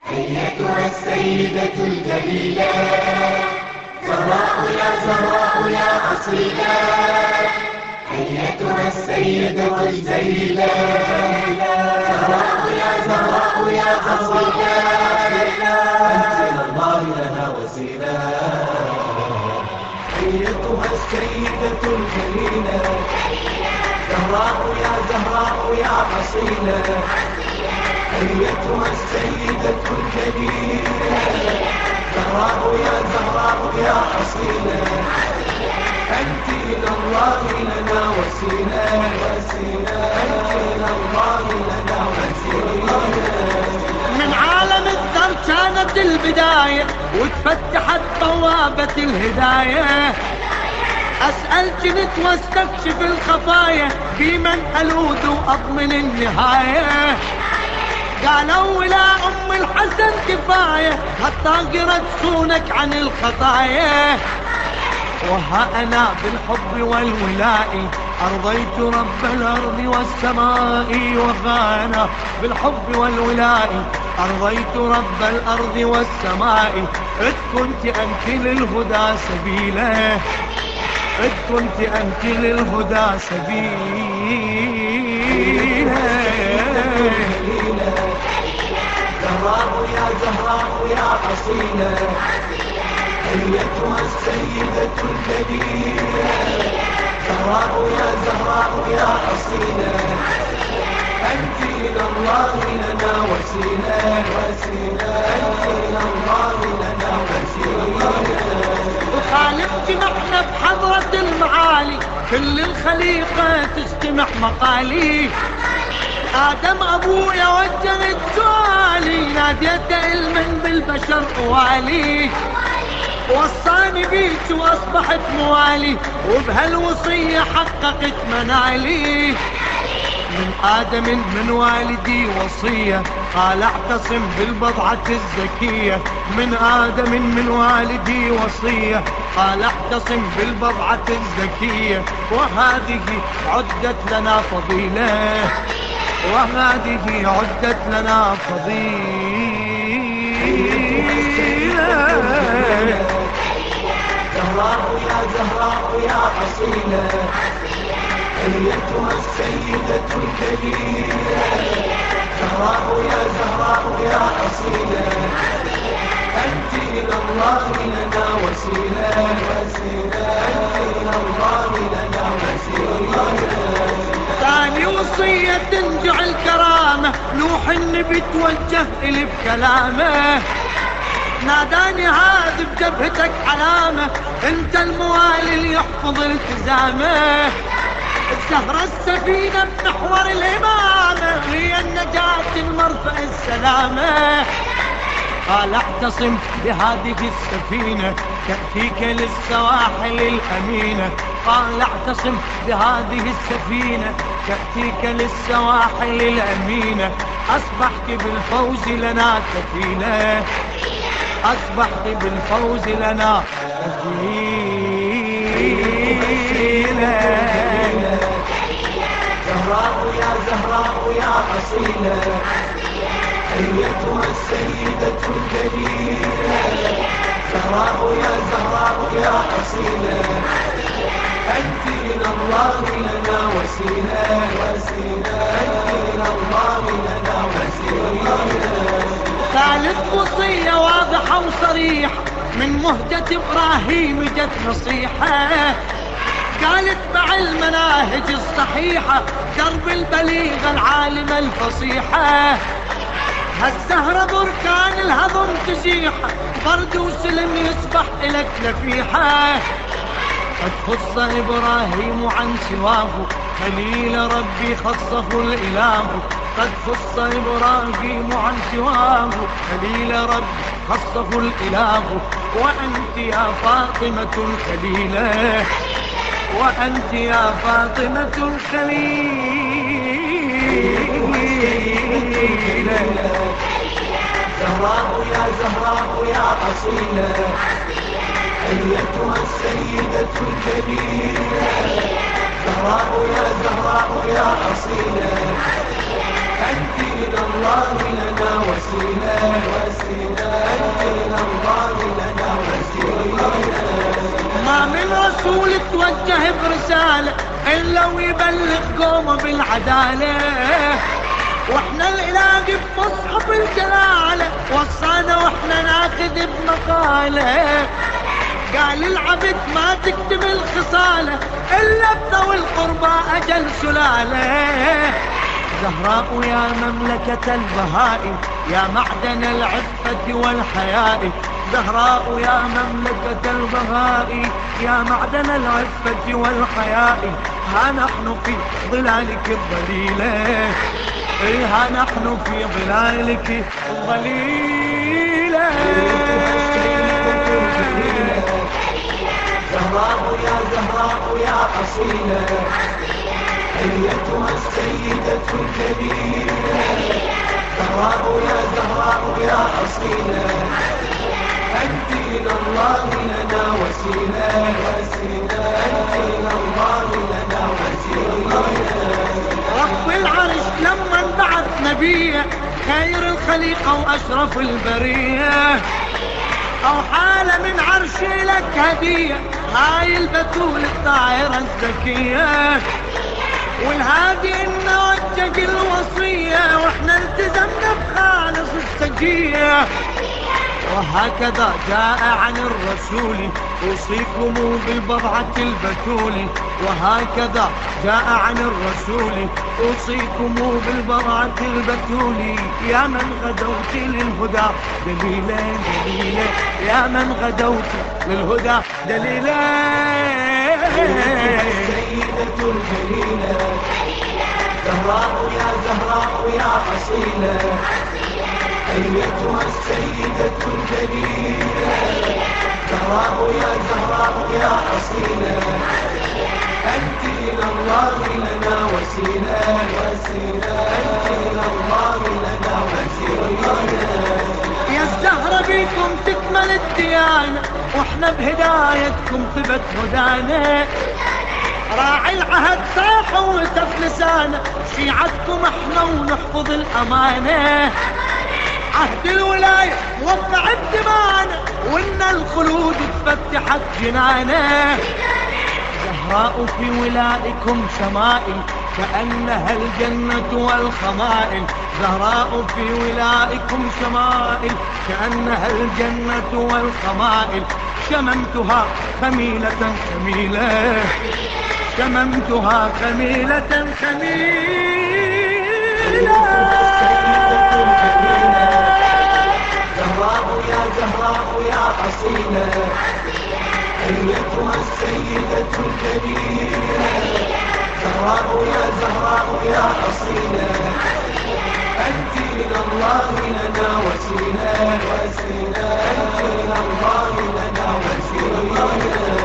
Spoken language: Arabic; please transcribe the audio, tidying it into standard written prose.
أيتها السيدة الجليلة، زهراء يا زهراء يا أصيلة. أيتها السيدة الجليلة، زهراء يا زهراء يا أصيلة. أنت إلى الله لنا وسيلة. أيتها السيدة الجليلة، زهراء يا زهراء يا أصيلة. أيتها السيدة الجليلة، زهراء يا زهراء يا أصيلة. أنت إلى الله لنا وسيلة وسيلة. أنت إلى الله لنا وسيلة. من عالم الذر كانت البداية وتفتحت بوابة الهداية. أسأل جنت واستكشف الخفايا في من ألوذ وأضمن النهاية. قالوا ولا أم الحسن كفاية هالطاقرة تصونك عن الخطايا. وها أنا بالحب والولاء أرضيت رب الأرض والسماء. وها أنا بالحب والولاء أرضيت رب الأرض والسماء. إذ كنت أنت للهدى سبيلا، إذ كنت أنت للهدى سبيلا. زهراء يا زهراء يا أصيلة. أيتها السيدة الجليلة، زهراء يا زهراء يا أصيلة. أنت إلى الله لنا وسيلة وسيلة. أنت إلى الله لنا وسيلة. وخالف جمعنا بحضرة المعالي، كل الخليقة تستمع مقالي. آدم أبويا وجهت سؤالي، ناديت علما بالبشر والي. وصاني بيك وأصبحت موالي، وبهالوصية حققت منالي. من آدم من والدي وصية، قال اعتصم بالبضعة الزكية. من آدم من والدي وصية، قال اعتصم بالبضعة الزكية. وهذه عدت لنا فضيلة، وهذه عدت لنا فضيلة. زهراء يا زهراء يا أصيلة. أيتها السيدة الجليلة، زهراء يا زهراء يا أصيلة. أنت إلى الله لنا وسيلة وسيلة. أنت إلى الله لنا وسيلة. ثاني وصية تنجع الكرامة، نوح النبي توجه إلي بكلامه. ناداني هذا بجبهتك علامة، انت الموالي اللي يحفظ التزامه. الزهرة السفينة بمحور الإمامة، هي النجاة المرفأ السلامة. قال اعتصم بهذه السفينة، تأتيك للسواحل الأمينة. قال اعتصم بهذه السفينة، تأتيك للسواحل الأمينة. أصبحت بالفوز لنا كفيلة، أصبحت بالفوز لنا كفيلة. زهراء يا زهراء يا أصيلة. أيتها السيدة الجليلة، زهراء يا زهراء يا أصيلة. أنت إلى الله لنا وسيلة وسيلة. أنت إلى الله لنا وسيلة. ثالث وصية واضحة وصريحة، من مهجة إبراهيم جت نصيحة. قالت مع المناهج الصحيحة، درب البليغة العالمة الفصيحة. هالزهرة بركان الهضم تزيحة، برد وسلم يصبح إلك نفيحة. قد خص إبراهيم عن سواه، خليل ربي خصه الإله. قد خص إبراهيم عن سواه، خليل ربي خصه الإله. وأنت يا فاطمة الخليلة، وأنت يا فاطمة الخليلة. زهراء يا زهراء يا أصيلة. أيتها السيدة الجليلة، زهراء يا زهراء يا أصيلة. أنت إلى الله لنا وسيلة. وسيلة، أنت إلى الله لنا وسيلة. ما من رسول توجه برسالة إلا ويبلغ قومه بالعدالة، واحنا نلاقي بمصحف الجلالة وصانا واحنا ناخذ بمقاله. قال العبد ما تكتب الخصالة إلا بذوي القربى أجل سلالة. زهراء يا مملكة البهاء يا معدن العفة والحياء، زهراء يا مملكة البهاء يا معدن العفة والحياء. ها نحن في ظلالك الظليلة، ها نحن في ظلالك الظليلة. زهراء يا زهراء يا أصيلة، أيتها السيدة الكبيرة. زهراء يا زهراء يا أصيلة، أنت إلى الله لنا وسيلة، وسيلة، أنت إلى الله لنا وسيلة. رب العرش لما بعث نبيه خير الخليقة وأشرف البرية، أو حال من عرشي لك هدية هاي البتول الطائرة الزكية. والهادي إنه وجه الوصية واحنا التزمنا بخالص السجية. وهكذا جاء عن الرسول أوصيكم بالبضعة البتول، وهكذا جاء عن الرسول أوصيكم بالبضعة البتول. يا من غدوت للهدى دليلا دليلا، يا من غدوت للهدى دليلا. السيدة الجليلة، زهراء يا زهراء يا أصيلة، أيتها السيدة الجليلة. زهراء يا زهراء يا أصيلة، أنت إلى الله لنا وسيلة، وسيلة، أنت إلى الله لنا وسيلة. يا الزهرة بيكم تكمل الديانة واحنا بهدايتكم ثبت هدانا. راعي العهد صاح وتف لسانه، شيعتكم احنا ونحفظ الأمانة. عهد الولاية وضع الدمانة وإن الخلود اتفتحت جنانه. زهراء في ولائكم شمائل كأنها الجنة والخمائل، زهراء في ولائكم شمائل كأنها الجنة والخمائل. شممتها خميلة خميلة، شممتها خميلة خميلة. زهراء يا زهراء يا أصيلة، أيتها السيدة الكبيرة. زهراء يا زهراء يا أصيلة، أنت إلى الله لنا وسيلة، وسيلة، أنت إلى الله لنا وسيلة.